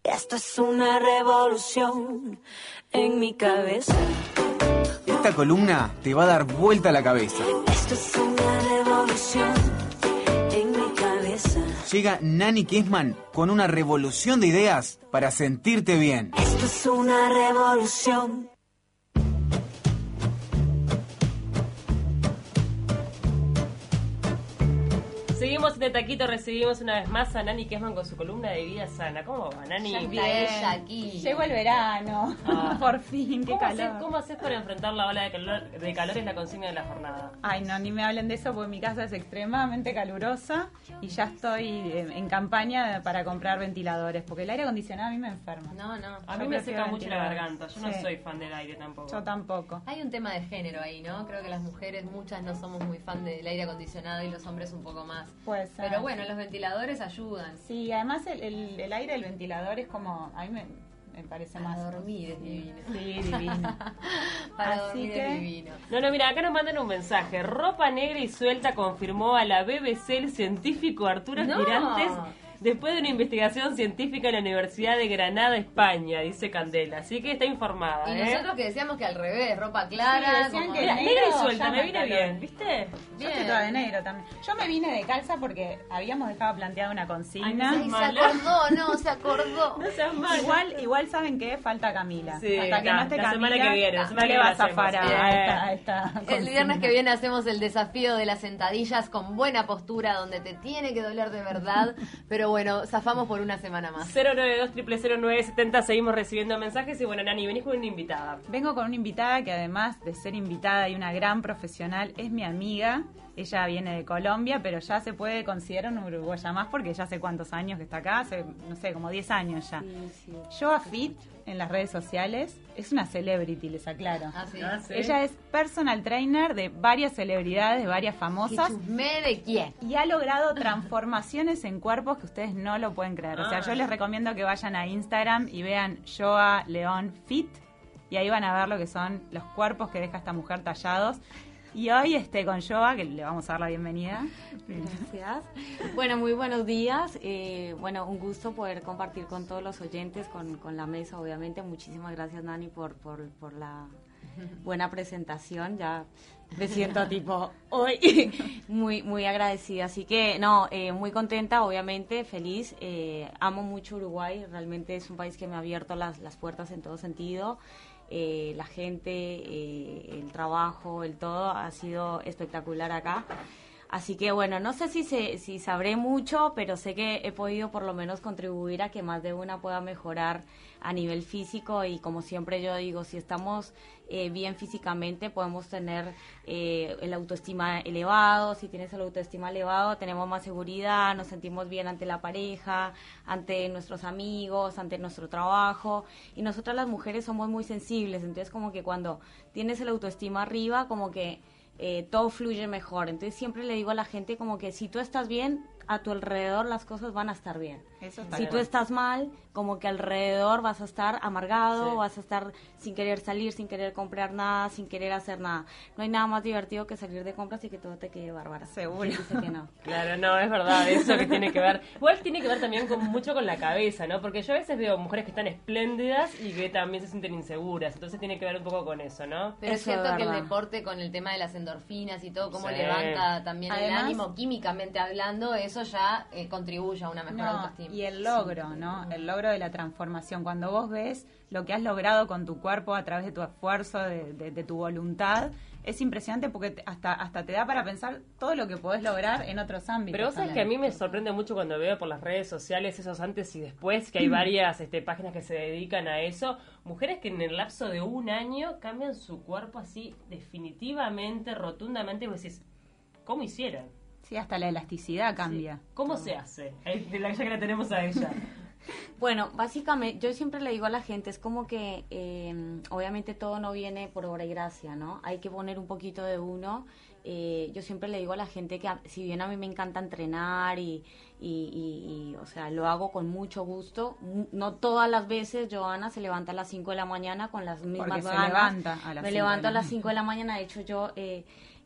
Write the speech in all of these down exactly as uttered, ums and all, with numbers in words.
Esto es una revolución en mi cabeza. Esta columna te va a dar vuelta la cabeza. Esto es una revolución en mi cabeza. Llega Nani Kessman con una revolución de ideas para sentirte bien. Esto es una revolución. Seguimos en el taquito, recibimos una vez más a Nani Kessman con su columna de vida sana. ¿Cómo va, Nani? Ya está Bien. ella aquí. Llegó el verano, Ah. por fin, qué ¿Cómo calor. haces, ¿Cómo haces para enfrentar la ola de calor? De calor es la consigna de la jornada. Ay, no, ni me hablen de eso porque mi casa es extremadamente calurosa y ya estoy eh, en campaña para comprar ventiladores porque el aire acondicionado a mí me enferma. No, no. A Yo mí me prefiero seca mucho la ventiladores. garganta. Yo no Sí. soy fan del aire tampoco. Yo tampoco. Hay un tema de género ahí, ¿no? Creo que las mujeres, muchas no somos muy fan del aire acondicionado y los hombres un poco más. Puede ser. Pero bueno, los ventiladores ayudan. Sí, además el, el, el aire del ventilador es como, a mí me, me parece más... Para dormir es divino. Sí, divino. Para Así dormir que- es divino. No, no, mira, acá nos mandan un mensaje. Ropa negra y suelta confirmó a la B B C el científico Arturo No. Girantes después de una investigación científica en la Universidad de Granada, España, dice Candela. Así que está informada, Y ¿eh? nosotros que decíamos que al revés, ropa clara. Sí, decían como- que Mira, negro negra y suelta, llama me viene calor. bien, ¿viste? Yo estoy toda de negro también. Yo me vine de calza porque habíamos dejado planteada una consigna. Ay, Ay, se Mala. acordó, no, se acordó. No seas mal. Igual, igual saben que falta Camila. Sí, Hasta que la- no esté la Camila, semana que viene, la no semana le que va a viene zafar a, hacemos. a esta, a esta El consigna. viernes que viene hacemos el desafío de las sentadillas con buena postura, donde te tiene que doler de verdad. Pero bueno, zafamos por una semana más. cero nueve dos, cero cero nueve siete cero, seguimos recibiendo mensajes y bueno, Nani, venís con una invitada. Vengo con una invitada que además de ser invitada y una gran profesional, es mi amiga. Ella viene de Colombia, pero ya se puede considerar una uruguaya más porque ya hace cuántos años que está acá, hace, no sé, como diez años ya. Joa Fit en las redes sociales es una celebrity, les aclaro. Ah, sí. Ah, sí. Ella es personal trainer de varias celebridades, de varias ¿Qué famosas. chusme de quién? Y ha logrado transformaciones en cuerpos que ustedes no lo pueden creer. O sea, Ah. yo les recomiendo que vayan a Instagram y vean Joa León Fit. Y ahí van a ver lo que son los cuerpos que deja esta mujer tallados. Y hoy este con Joa, que le vamos a dar la bienvenida. Gracias. Bueno, muy buenos días. Eh, bueno, un gusto poder compartir con todos los oyentes, con, con la mesa, obviamente. Muchísimas gracias, Nani, por, por, por la buena presentación. Ya me siento tipo hoy muy, muy agradecida. Así que, no, eh, muy contenta, obviamente, feliz. Eh, amo mucho Uruguay. Realmente es un país que me ha abierto las, las puertas en todo sentido. Eh, la gente, eh, el trabajo, el todo ha sido espectacular acá. Así que bueno, no sé si, se, si sabré mucho, pero sé que he podido por lo menos contribuir a que más de una pueda mejorar a nivel físico y como siempre yo digo, si estamos eh, bien físicamente podemos tener eh, el autoestima elevado, si tienes el autoestima elevado tenemos más seguridad, nos sentimos bien ante la pareja, ante nuestros amigos, ante nuestro trabajo y nosotras las mujeres somos muy sensibles, entonces como que cuando tienes el autoestima arriba como que Eh, todo fluye mejor. Entonces siempre le digo a la gente como que si tú estás bien, a tu alrededor las cosas van a estar bien. Eso está Si bien. tú estás mal, como que alrededor vas a estar amargado, Sí. vas a estar sin querer salir, sin querer comprar nada, sin querer hacer nada. No hay nada más divertido que salir de compras y que todo te quede bárbara. Seguro. ¿Quién dice que no? Claro, no, es verdad, eso que tiene que ver. Igual tiene que ver también con mucho con la cabeza, ¿no? Porque yo a veces veo mujeres que están espléndidas y que también se sienten inseguras, entonces tiene que ver un poco con eso, ¿no? Pero es Eso es cierto que el verdad. deporte con el tema de las endorfinas y todo, cómo Sí. levanta también el Además- ánimo, químicamente hablando, eso ya eh, contribuye a una mejor No, autoestima. y el logro, ¿no? El logro de la transformación. Cuando vos ves lo que has logrado con tu cuerpo a través de tu esfuerzo, de, de- de tu voluntad, es impresionante porque te- hasta hasta te da para pensar todo lo que podés lograr en otros ámbitos. Pero vos sabés que a también. mí me sorprende mucho cuando veo por las redes sociales esos antes y después, que hay varias este, páginas que se dedican a eso, mujeres que en el lapso de un año cambian su cuerpo así definitivamente, rotundamente, y vos decís, ¿cómo hicieron? Sí, hasta la elasticidad cambia. Sí. ¿Cómo se hace? Ahí, de la ya que la tenemos a ella. Bueno, básicamente, yo siempre le digo a la gente, es como que eh, obviamente todo no viene por obra y gracia, ¿no? Hay que poner un poquito de uno. Eh, yo siempre le digo a la gente que a- si bien a mí me encanta entrenar y, y, y- y, o sea, lo hago con mucho gusto, m- no todas las veces Joana se levanta a las cinco de la mañana con las mismas Porque se ganas. levanta a las Me cinco levanto de a la las cinco de la mañana, de hecho yo... Eh,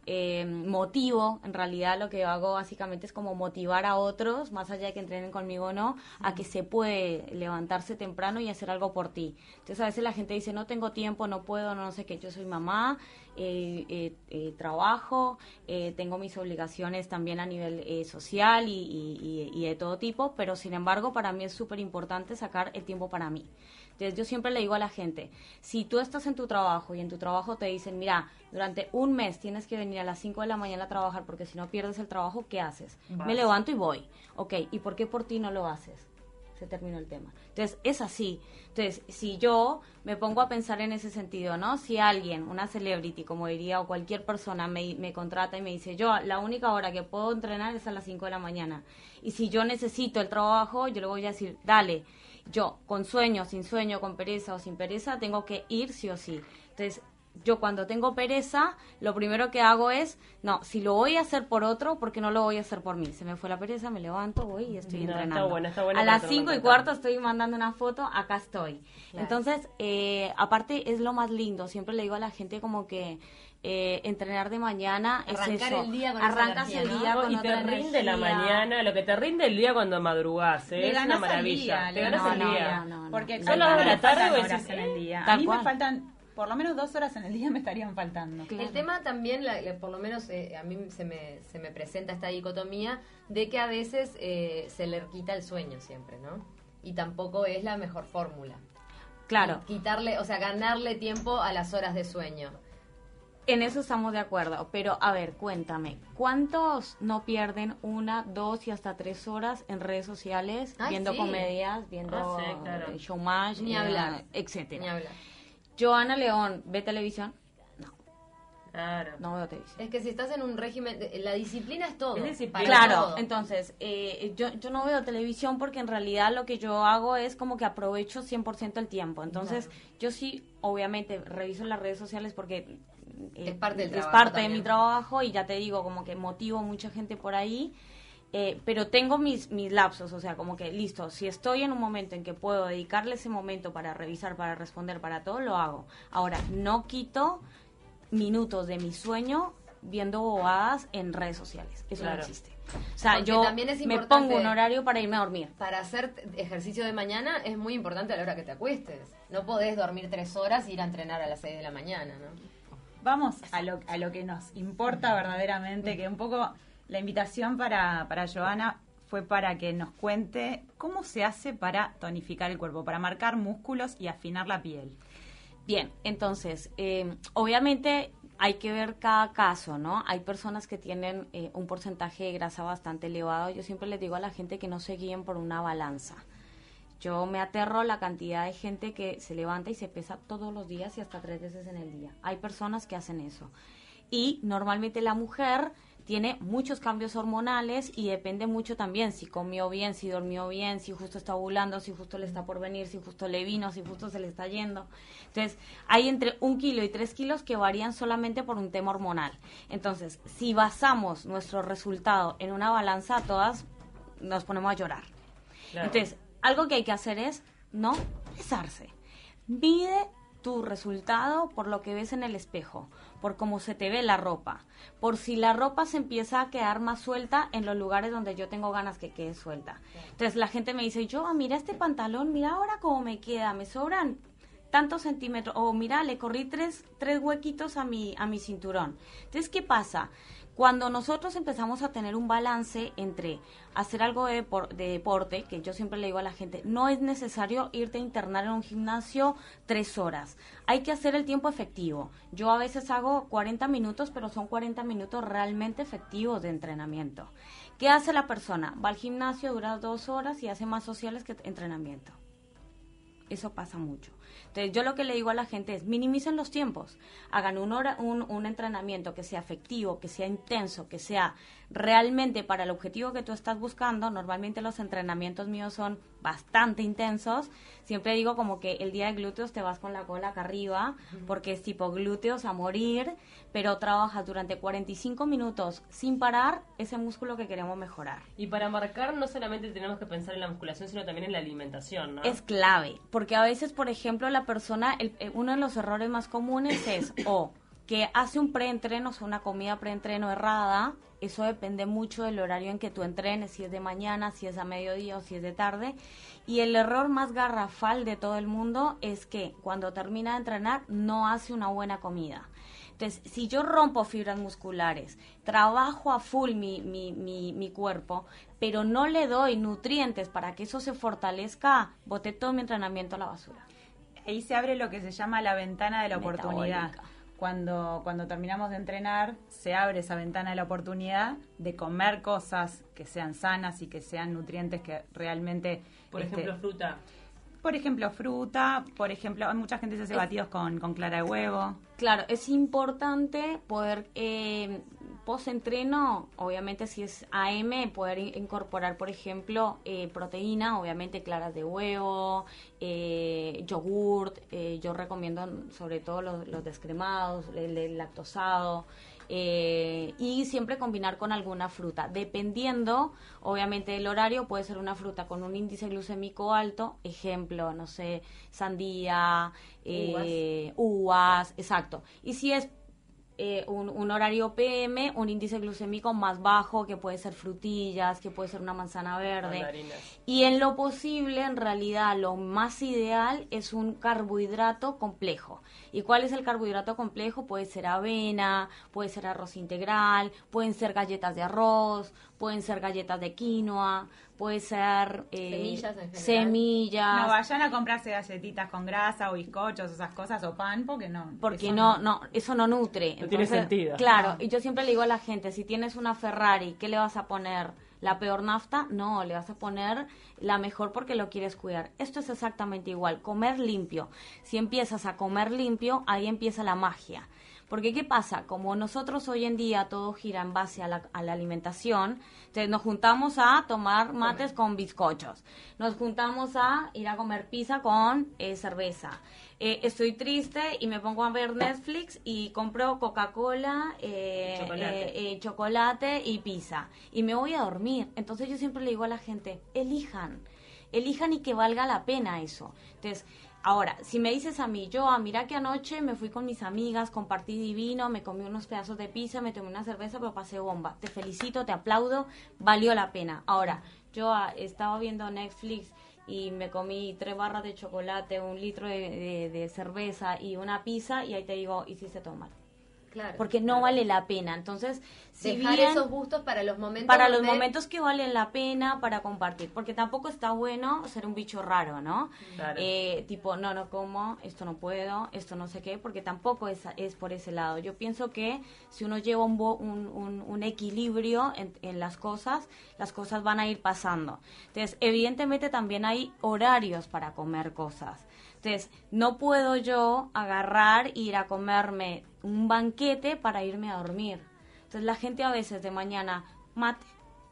eh, motivo, en realidad lo que hago básicamente es como motivar a otros, más allá de que entrenen conmigo o no, a que se puede levantarse temprano y hacer algo por ti. Entonces a veces la gente dice, no tengo tiempo, no puedo, no, no sé qué, yo soy mamá, eh, eh, eh, trabajo, eh, tengo mis obligaciones también a nivel eh, social y, y, y, y de todo tipo, pero sin embargo para mí es súper importante sacar el tiempo para mí. Entonces yo siempre le digo a la gente, si tú estás en tu trabajo y en tu trabajo te dicen, mira, durante un mes tienes que venir a las cinco de la mañana a trabajar porque si no pierdes el trabajo, ¿qué haces? Vas. Me levanto y voy. Ok, ¿y por qué por ti no lo haces? Se terminó el tema. Entonces es así. Entonces si yo me pongo a pensar en ese sentido, ¿no? Si alguien, una celebrity, como diría, o cualquier persona me, me contrata y me dice, yo la única hora que puedo entrenar es a las cinco de la mañana. Y si yo necesito el trabajo, yo le voy a decir, dale. Yo, con sueño, sin sueño, con pereza o sin pereza, tengo que ir sí o sí. Entonces, yo cuando tengo pereza, lo primero que hago es, no, si lo voy a hacer por otro, ¿por qué no lo voy a hacer por mí? Se me fue la pereza, me levanto, voy y estoy no, entrenando. Está bueno, está bueno, a las cinco y cuarto estoy mandando una foto, acá estoy. Claro. Entonces, eh, aparte es lo más lindo, siempre le digo a la gente como que Eh, entrenar de mañana arrancar es eso. el día con arrancas energía, el ¿no? día con y otra te rinde energía. la mañana, lo que te rinde el día cuando madrugás, ¿eh? Le Es ganas una maravilla. al día, te le ganas ganas el al día. día. No, no, Porque no. Son las dos de la tarde faltan y horas decís, en el día. Tal A mí cual. me faltan, por lo menos dos horas en el día me estarían faltando. Claro. El tema también, la, la- por lo menos eh, a mí se me, se me presenta esta dicotomía de que a veces eh, se le quita el sueño siempre, ¿no? Y tampoco es la mejor fórmula. Claro. Y quitarle, o sea, ganarle tiempo a las horas de sueño. En eso estamos de acuerdo, pero a ver, cuéntame, ¿cuántos no pierden una, dos y hasta tres horas en redes sociales Ay, viendo sí. comedias, viendo Ah, sí, claro. eh, Showmatch, Ni eh, hablar. etcétera? Ni hablar. Joana León, ¿ve televisión? No, Claro. no veo televisión. Es que si estás en un régimen, de- la disciplina es todo. Es disciplina. para Claro, todo. entonces, eh, yo, yo no veo televisión porque en realidad lo que yo hago es como que aprovecho cien por ciento el tiempo. Entonces, yo sí, obviamente, reviso las redes sociales porque eh, Es parte del es trabajo parte de también. mi trabajo y ya te digo, como que motivo a mucha gente por ahí. Eh, pero tengo mis, mis lapsos, o sea, como que listo, si estoy en un momento en que puedo dedicarle ese momento para revisar, para responder, para todo, lo hago. Ahora, no quito minutos de mi sueño viendo bobadas en redes sociales, eso Claro. no existe. O sea, Porque yo también es me importante- pongo un horario para irme a dormir. Para hacer t- ejercicio de mañana es muy importante a la hora que te acuestes. No podés dormir tres horas e ir a entrenar a las seis de la mañana, ¿no? Vamos a lo, a lo que nos importa verdaderamente, que un poco la invitación para, para Joana fue para que nos cuente cómo se hace para tonificar el cuerpo, para marcar músculos y afinar la piel. Bien, entonces, eh, obviamente hay que ver cada caso, ¿no? Hay personas que tienen eh, un porcentaje de grasa bastante elevado. Yo siempre les digo a la gente que no se guíen por una balanza. Yo me aterro la cantidad de gente que se levanta y se pesa todos los días y hasta tres veces en el día. Hay personas que hacen eso. Y normalmente la mujer tiene muchos cambios hormonales y depende mucho también si comió bien, si durmió bien, si justo está ovulando, si justo le está por venir, si justo le vino, si justo se le está yendo. Entonces, hay entre un kilo y tres kilos que varían solamente por un tema hormonal. Entonces, si basamos nuestro resultado en una balanza, todas nos ponemos a llorar. Claro. Entonces, algo que hay que hacer es no pesarse. Mide tu resultado por lo que ves en el espejo, por cómo se te ve la ropa, por si la ropa se empieza a quedar más suelta en los lugares donde yo tengo ganas que quede suelta. Entonces la gente me dice, yo, mira este pantalón, mira ahora cómo me queda, me sobran tantos centímetros, o mira, le corrí tres, tres huequitos a mi, a mi cinturón. Entonces, ¿qué pasa? Cuando nosotros empezamos a tener un balance entre hacer algo de, depor- de deporte, que yo siempre le digo a la gente, no es necesario irte a internar en un gimnasio tres horas. Hay que hacer el tiempo efectivo. Yo a veces hago cuarenta minutos, pero son cuarenta minutos realmente efectivos de entrenamiento. ¿Qué hace la persona? Va al gimnasio, dura dos horas y hace más sociales que entrenamiento. Eso pasa mucho. Entonces, yo lo que le digo a la gente es, minimicen los tiempos, hagan un, hora, un, un entrenamiento que sea efectivo, que sea intenso, que sea realmente para el objetivo que tú estás buscando. Normalmente los entrenamientos míos son bastante intensos. Siempre digo como que el día de glúteos te vas con la cola acá arriba, porque es tipo glúteos a morir, pero trabajas durante cuarenta y cinco minutos sin parar ese músculo que queremos mejorar. Y para marcar no solamente tenemos que pensar en la musculación, sino también en la alimentación, ¿no? Es clave, porque a veces, por ejemplo, la persona, el, eh, uno de los errores más comunes es o que hace un preentreno, o sea, una comida preentreno errada. Eso depende mucho del horario en que tú entrenes, si es de mañana, si es a mediodía o si es de tarde. Y el error más garrafal de todo el mundo es que cuando termina de entrenar no hace una buena comida. Entonces, si yo rompo fibras musculares, trabajo a full mi, mi, mi, mi cuerpo, pero no le doy nutrientes para que eso se fortalezca, boté todo mi entrenamiento a la basura. Ahí se abre lo que se llama la ventana de la Metabólica. oportunidad. Cuando, cuando terminamos de entrenar, se abre esa ventana de la oportunidad de comer cosas que sean sanas y que sean nutrientes que realmente... Por este, ejemplo, fruta. Por ejemplo, fruta, por ejemplo, hay mucha gente que se hace Es- batidos con, con clara de huevo. Claro, es importante poder, eh, post-entreno, obviamente si es A M, poder in- incorporar, por ejemplo, eh, proteína, obviamente claras de huevo, eh, yogurt, eh, yo recomiendo sobre todo los, los descremados, el, el lactosado, eh, y siempre combinar con alguna fruta, dependiendo, obviamente, del horario. Puede ser una fruta con un índice glucémico alto, ejemplo, no sé, sandía, eh, uvas, exacto. Y si es eh, un, un horario P M, un índice glucémico más bajo, que puede ser frutillas, que puede ser una manzana verde. Mandarinas. Y en lo posible, en realidad, lo más ideal es un carbohidrato complejo. ¿Y cuál es el carbohidrato complejo? Puede ser avena, puede ser arroz integral, pueden ser galletas de arroz, pueden ser galletas de quinoa, puede ser eh, Semillas en general. semillas. No vayan a comprarse galletitas con grasa o bizcochos, esas cosas, o pan, porque no. Porque eso no, no, eso no nutre. No tiene sentido. Claro, y yo siempre le digo a la gente, si tienes una Ferrari, ¿qué le vas a poner? ¿La peor nafta? No, le vas a poner la mejor porque lo quieres cuidar. Esto es exactamente igual, comer limpio. Si empiezas a comer limpio, ahí empieza la magia. Porque ¿qué pasa? Como nosotros hoy en día todo gira en base a la, a la alimentación, entonces nos juntamos a tomar mates con bizcochos, nos juntamos a ir a comer pizza con eh, cerveza. Eh, estoy triste y me pongo a ver Netflix y compro Coca-Cola, eh, Chocolate. eh, eh, chocolate y pizza. Y me voy a dormir. Entonces yo siempre le digo a la gente, elijan, elijan y que valga la pena eso. Entonces, ahora, si me dices a mí, yo, ah, mira que anoche me fui con mis amigas, compartí divino, me comí unos pedazos de pizza, me tomé una cerveza, pero pasé bomba. Te felicito, te aplaudo, valió la pena. Ahora, yo ah, estaba viendo Netflix y me comí tres barras de chocolate, un litro de, de- de cerveza y una pizza, y ahí te digo, hiciste todo mal. Claro. Porque no vale la pena. Entonces, si Dejar bien... esos gustos para los momentos Para los donde- momentos que valen la pena para compartir, porque tampoco está bueno ser un bicho raro, ¿no? Claro. Eh, tipo, no, no como, esto no puedo, esto no sé qué, porque tampoco es, es por ese lado. Yo pienso que si uno lleva un, bo- un, un- un equilibrio en, en las cosas, las cosas van a ir pasando. Entonces, evidentemente también hay horarios para comer cosas. Entonces, no puedo yo agarrar e ir a comerme un banquete para irme a dormir. Entonces, la gente a veces de mañana mate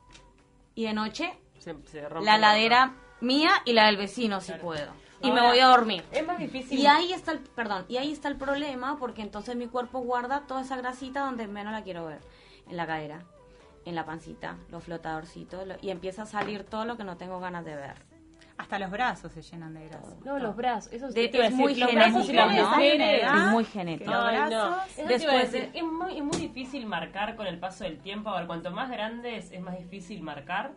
y de noche Se, se rompe la heladera mía y la del vecino, si Claro. puedo. Y Ahora, me voy a dormir. Es más difícil. Y ahí está el, perdón, y ahí está el problema, porque entonces mi cuerpo guarda toda esa grasita donde menos la quiero ver. En la cadera, en la pancita, los flotadorcitos, lo- y empieza a salir todo lo que no tengo ganas de ver. Hasta los brazos se llenan de grasa. No, los brazos. Eso De- te iba a es decir, muy los brazos y genético, las ¿no? mujeres. ¿Ah? Es muy Que genético. los Ay, no. brazos- Eso te iba a Después decir, de- es, muy, es muy difícil marcar con el paso del tiempo. A ver, cuanto más grandes es más difícil marcar.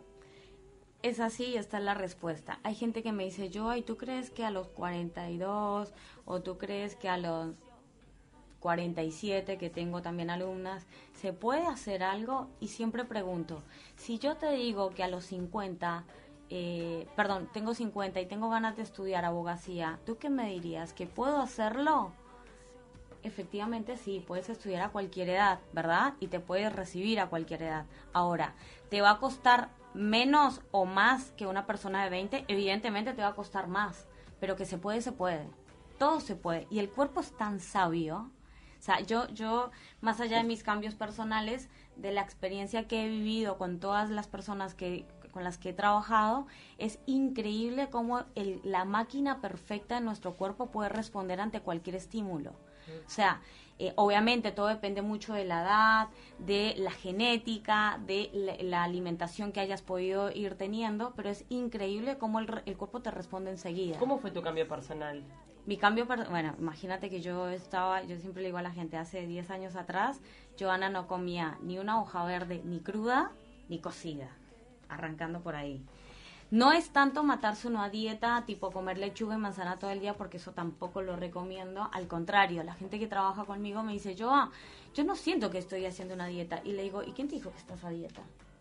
Es así y esta es la respuesta. Hay gente que me dice, yo, ay, ¿tú crees que a los cuarenta y dos o tú crees que a los cuarenta y siete, que tengo también alumnas, se puede hacer algo? Y siempre pregunto, si yo te digo que a los cincuenta, eh, perdón, tengo cincuenta y tengo ganas de estudiar abogacía, ¿tú qué me dirías? ¿Que puedo hacerlo? Efectivamente sí, puedes estudiar a cualquier edad, ¿verdad? Y te puedes recibir a cualquier edad. Ahora, ¿te va a costar menos o más que una persona de veinte? Evidentemente te va a costar más, pero que se puede, se puede. Todo se puede. Y el cuerpo es tan sabio. O sea, yo, yo, más allá de mis cambios personales, de la experiencia que he vivido con todas las personas que con las que he trabajado, es increíble cómo el, la máquina perfecta de nuestro cuerpo puede responder ante cualquier estímulo. O sea, eh, obviamente todo depende mucho de la edad, de la genética, de la, la alimentación que hayas podido ir teniendo, pero es increíble cómo el, el cuerpo te responde enseguida. ¿Cómo fue tu cambio personal? Mi cambio, per- bueno, imagínate que yo estaba, yo siempre le digo a la gente, hace diez años atrás, Joana no comía ni una hoja verde, ni cruda, ni cocida, arrancando por ahí. No es tanto matarse una dieta, tipo comer lechuga y manzana todo el día, porque eso tampoco lo recomiendo. Al contrario, la gente que trabaja conmigo me dice, yo, ah, yo no siento que estoy haciendo una dieta. Y le digo, ¿y quién te dijo que estás a dieta?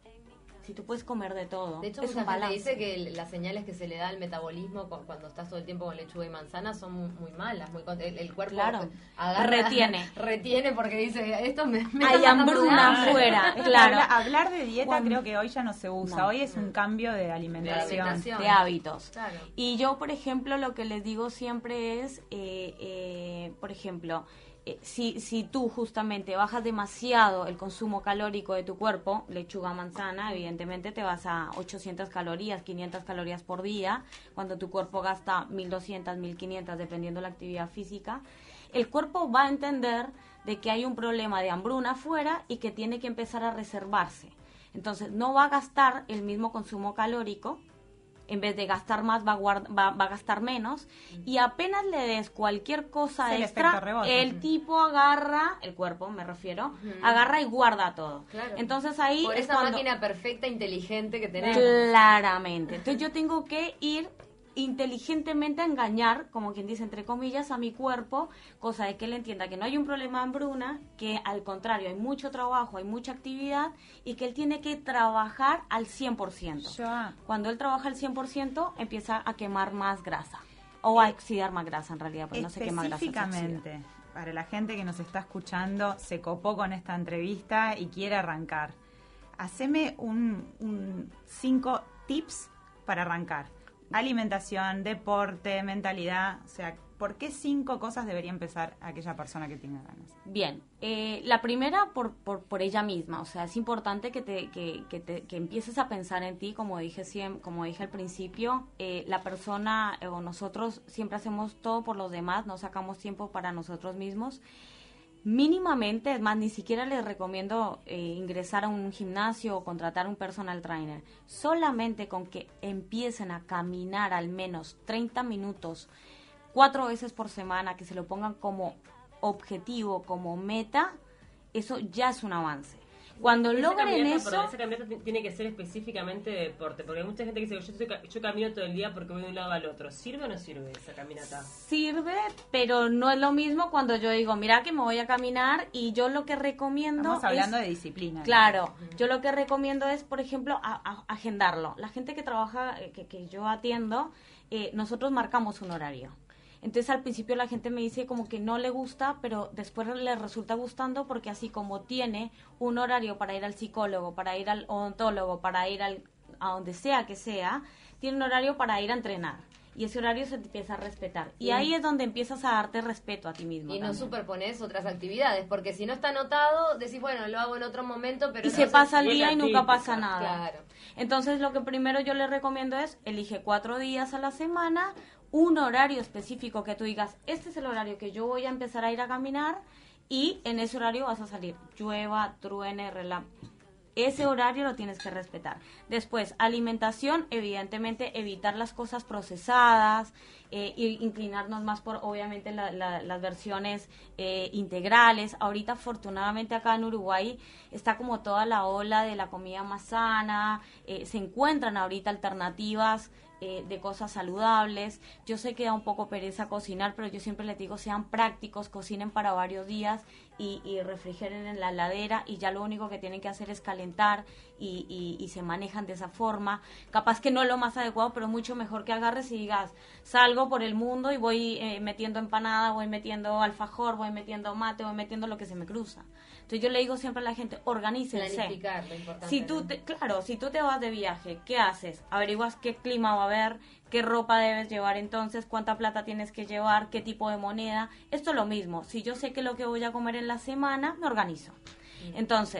Si tú puedes comer de todo. De hecho, es mucha un gente balance. dice que el- las señales que se le da al metabolismo cu- cuando estás todo el tiempo con lechuga y manzana son muy, muy malas. Muy, con- el, el cuerpo Claro. agarra, Retiene. Retiene porque dice, esto me... me Hay está hambruna dando afuera, Es que claro. habla- hablar de dieta Cuando- creo que hoy ya no se usa. No. Hoy es un cambio de alimentación. alimentación. De hábitos. Claro. Y yo, por ejemplo, lo que les digo siempre es, eh, eh, por ejemplo, eh, si, si tú justamente bajas demasiado el consumo calórico de tu cuerpo, lechuga, manzana, evidentemente te vas a ochocientas calorías, quinientas calorías por día, cuando tu cuerpo gasta mil doscientas, mil quinientas, dependiendo de la actividad física, el cuerpo va a entender de que hay un problema de hambruna afuera y que tiene que empezar a reservarse. Entonces, no va a gastar el mismo consumo calórico, en vez de gastar más va a, guard- va, va a gastar menos, y apenas le des cualquier cosa Es el extra, efecto rebote. el tipo agarra, el cuerpo me refiero, agarra y guarda todo. Claro. Entonces ahí Por es esa cuando- máquina perfecta, inteligente que tenemos. Claramente. Entonces yo tengo que ir inteligentemente a engañar, como quien dice, entre comillas, a mi cuerpo, cosa de que él entienda que no hay un problema de hambruna, que al contrario hay mucho trabajo, hay mucha actividad y que él tiene que trabajar al cien por ciento. Yo, ah, Cuando él trabaja al cien por ciento empieza a quemar más grasa o a oxidar más grasa en realidad, porque no se quema grasa. se oxida. específicamente, para la gente que nos está escuchando, se copó con esta entrevista y quiere arrancar, haceme un, un cinco tips para arrancar. Alimentación, deporte, mentalidad, o sea, ¿por qué cinco cosas debería empezar aquella persona que tenga ganas? Bien, eh, la primera por, por, por ella misma, o sea, es importante que, te, que, que, te, que empieces a pensar en ti, como dije, siem- como dije al principio, eh, la persona eh, o nosotros siempre hacemos todo por los demás, no sacamos tiempo para nosotros mismos. Mínimamente, es más, ni siquiera les recomiendo eh, ingresar a un gimnasio o contratar un personal trainer. Solamente con que empiecen a caminar al menos treinta minutos, cuatro veces por semana, que se lo pongan como objetivo, como meta, eso ya es un avance. Cuando Esa logren caminata, eso... perdón, esa caminata ti- tiene que ser específicamente de deporte, porque hay mucha gente que dice, yo, estoy ca- yo camino todo el día porque voy de un lado al otro. ¿Sirve o no sirve esa caminata? Sirve, pero no es lo mismo cuando yo digo, mira que me voy a caminar, y yo lo que recomiendo Estamos hablando es, de disciplina. claro, yo lo que recomiendo es, por ejemplo, a- a- agendarlo. La gente que trabaja, eh, que, que yo atiendo, eh, nosotros marcamos un horario. Entonces al principio la gente me dice como que no le gusta, pero después le resulta gustando, porque así como tiene un horario para ir al psicólogo, para ir al odontólogo, para ir al, a donde sea que sea, tiene un horario para ir a entrenar. Y ese horario se empieza a respetar. Y Sí. ahí es donde empiezas a darte respeto a ti mismo. Y no también. superpones otras actividades, porque si no está anotado, decís, bueno, lo hago en otro momento, pero... Y se entonces- pasa el y es día la y nunca típica, pasa nada. Claro. Entonces lo que primero yo le recomiendo es, elige cuatro días a la semana, un horario específico que tú digas, este es el horario que yo voy a empezar a ir a caminar, y en ese horario vas a salir, llueva, truene, relámpago. Ese horario lo tienes que respetar. Después, alimentación, evidentemente evitar las cosas procesadas, eh, y inclinarnos más por, obviamente, la- la- las versiones eh, integrales. Ahorita, afortunadamente, acá en Uruguay está como toda la ola de la comida más sana, eh, se encuentran ahorita alternativas eh, de cosas saludables. Yo sé que da un poco pereza cocinar, pero yo siempre les digo, sean prácticos, cocinen para varios días y, y refrigeren en la heladera, y ya lo único que tienen que hacer es calentar, y, y, y se manejan de esa forma. Capaz que no es lo más adecuado, pero mucho mejor que agarres y digas, salgo por el mundo y voy eh, metiendo empanada, voy metiendo alfajor, voy metiendo mate, voy metiendo lo que se me cruza. Entonces yo le digo siempre a la gente, organícense. Planificar, lo importante. Si tú ¿no? te, claro, si tú te vas de viaje, ¿qué haces? Averiguas qué clima va a haber, qué ropa debes llevar entonces, cuánta plata tienes que llevar, qué tipo de moneda. Esto es lo mismo. Si yo sé que lo que voy a comer en la semana, me organizo. Entonces,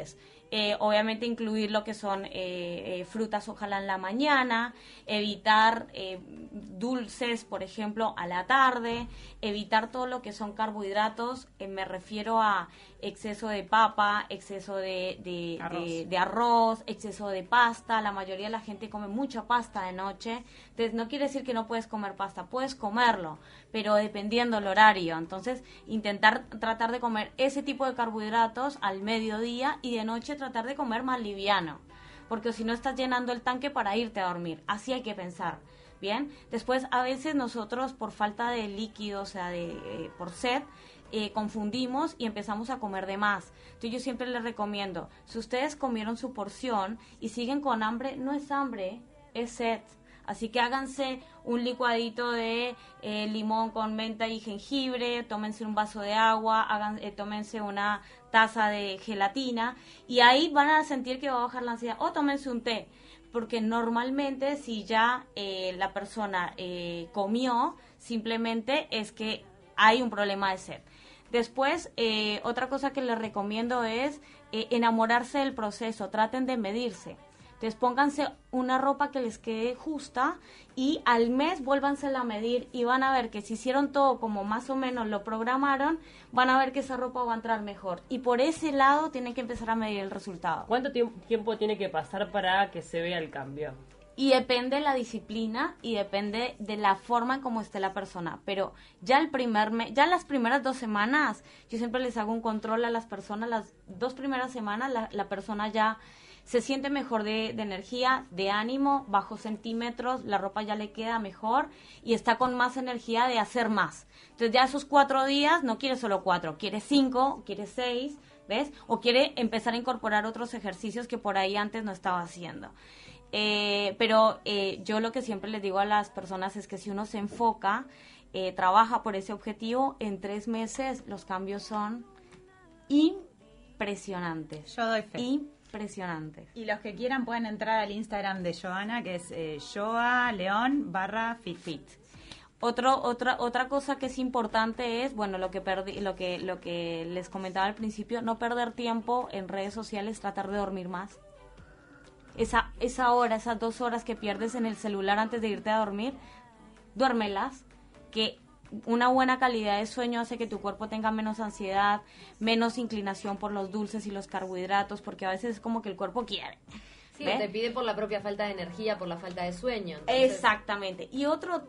Eh, obviamente incluir lo que son eh, eh, frutas ojalá en la mañana, evitar eh, dulces, por ejemplo, a la tarde, evitar todo lo que son carbohidratos, eh, me refiero a exceso de papa, exceso de, de, Arroz. de, de arroz, exceso de pasta. La mayoría de la gente come mucha pasta de noche, entonces no quiere decir que no puedes comer pasta, puedes comerlo, pero dependiendo el horario. Entonces intentar tratar de comer ese tipo de carbohidratos al mediodía y de noche tratar de comer más liviano, porque si no estás llenando el tanque para irte a dormir. Así hay que pensar. Bien, después a veces nosotros por falta de líquido, o sea, de, eh, por sed, eh, confundimos y empezamos a comer de más. Entonces yo siempre les recomiendo, si ustedes comieron su porción y siguen con hambre, no es hambre, es sed. Así que háganse un licuadito de eh, limón con menta y jengibre, tómense un vaso de agua, hagan, eh, tómense una taza de gelatina y ahí van a sentir que va a bajar la ansiedad. O tómense un té, porque normalmente si ya eh, la persona eh, comió, simplemente es que hay un problema de sed. Después, eh, otra cosa que les recomiendo es eh, enamorarse del proceso, traten de medirse. Entonces pónganse una ropa que les quede justa y al mes vuélvansela a medir y van a ver que si hicieron todo como más o menos lo programaron, van a ver que esa ropa va a entrar mejor. Y por ese lado tienen que empezar a medir el resultado. ¿Cuánto tiemp- tiempo tiene que pasar para que se vea el cambio? Y depende de la disciplina y depende de la forma en cómo esté la persona. Pero ya el primer me- ya las primeras dos semanas, yo siempre les hago un control a las personas. Las dos primeras semanas la, la persona ya se siente mejor de, de energía, de ánimo, bajo centímetros, la ropa ya le queda mejor y está con más energía de hacer más. Entonces ya esos cuatro días no quiere solo cuatro, quiere cinco, quiere seis, ¿ves? O quiere empezar a incorporar otros ejercicios que por ahí antes no estaba haciendo. Eh, pero eh, yo lo que siempre les digo a las personas es que si uno se enfoca, eh, trabaja por ese objetivo, en tres meses los cambios son impresionantes. Yo doy fe. Impresionantes. Y los que quieran pueden entrar al Instagram de Joana, que es eh, Joa León barra fit. Fit. Otro, otra, otra cosa que es importante es, bueno, lo que perdí, lo que, lo que les comentaba al principio, no perder tiempo en redes sociales, tratar de dormir más. Esa, esa hora, esas dos horas que pierdes en el celular antes de irte a dormir, duérmelas, que una buena calidad de sueño hace que tu cuerpo tenga menos ansiedad, menos inclinación por los dulces y los carbohidratos, porque a veces es como que el cuerpo quiere. Sí, ¿Ve? te pide por la propia falta de energía, por la falta de sueño. Entonces, Exactamente. Y otro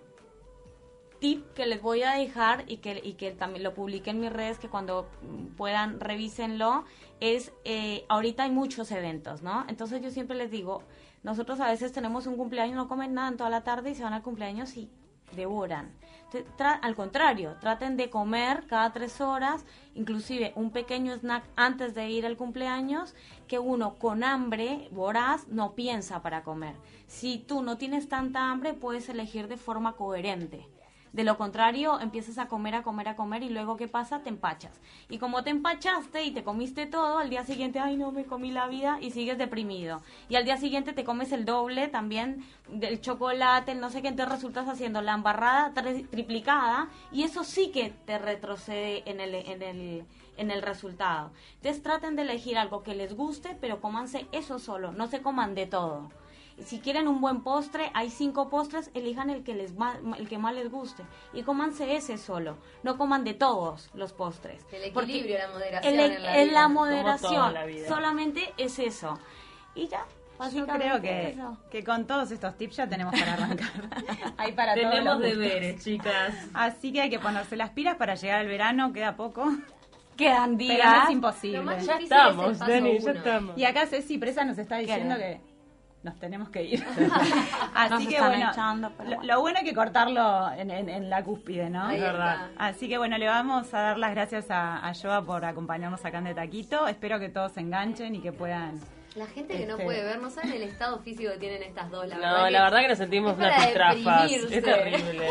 tip que les voy a dejar y que, y que también lo publiqué en mis redes, que cuando puedan revísenlo, es, eh, ahorita hay muchos eventos, ¿no? Entonces yo siempre les digo, nosotros a veces tenemos un cumpleaños, no comen nada en toda la tarde y se van al cumpleaños y devoran. Entonces, tra- al contrario, traten de comer cada tres horas, inclusive un pequeño snack antes de ir al cumpleaños, que uno con hambre voraz no piensa para comer. Si tú no tienes tanta hambre, puedes elegir de forma coherente. De lo contrario, empiezas a comer, a comer, a comer y luego, ¿qué pasa? Te empachas. Y como te empachaste y te comiste todo, al día siguiente, ay, no, me comí la vida y sigues deprimido. Y al día siguiente te comes el doble también del chocolate, el no sé qué, entonces resultas haciendo la embarrada tri- triplicada y eso sí que te retrocede en el, en el, en el resultado. Entonces traten de elegir algo que les guste, pero cómanse eso solo, no se coman de todo. Si quieren un buen postre, hay cinco postres, elijan el que les ma- el que más les guste y cómanse ese solo, no coman de todos los postres. El Porque equilibrio, la moderación el e- en la es vida. la Como todo moderación, en la vida. solamente es eso. Y ya, Yo básicamente creo que, eso. que con todos estos tips ya tenemos para arrancar. Hay para todos Tenemos los gustos. deberes, chicas. Así que hay que ponerse las pilas para llegar al verano, queda poco. Quedan Pero no días. es imposible. Lo más Ya difícil es el estamos, paso Dani, ya uno. estamos. Y acá Ceci Presa nos está diciendo ¿Qué? que nos tenemos que ir. Nos Así que están bueno, echando, pero lo, bueno. lo bueno es que cortarlo en, en- en la cúspide, ¿no? Ahí Es verdad. está. Así que bueno, le vamos a dar las gracias a, a Joa por acompañarnos acá en De Taquito. Espero que todos se enganchen y que puedan... La gente que no Este- puede ver, no saben el estado físico que tienen estas dos. La No, la verdad que nos sentimos es unas para pistrafas. deprimirse. Es terrible.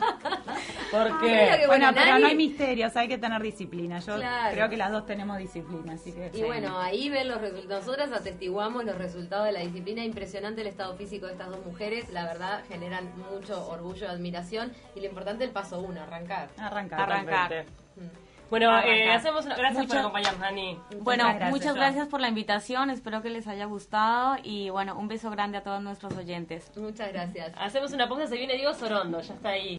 ¿Por Mira qué? que- Bueno, bueno, pero nadie- no hay misterios, hay que tener disciplina. Yo Claro. creo que las dos tenemos disciplina, así que... Y bueno, ahí ven los resultados. Nosotras atestiguamos los resultados de la disciplina. Impresionante el estado físico de estas dos mujeres. La verdad, generan mucho orgullo y admiración. Y lo importante, el paso uno, arrancar. Arrancar. Arrancar. Totalmente. Mm. Bueno, arrancar. eh, hacemos una... Gracias por Muchas- acompañarnos, Dani. Bueno, gracias. muchas gracias por la invitación, espero que les haya gustado y bueno, un beso grande a todos nuestros oyentes. Muchas gracias. Hacemos una pausa, se viene Diego Sorondo, ya está ahí.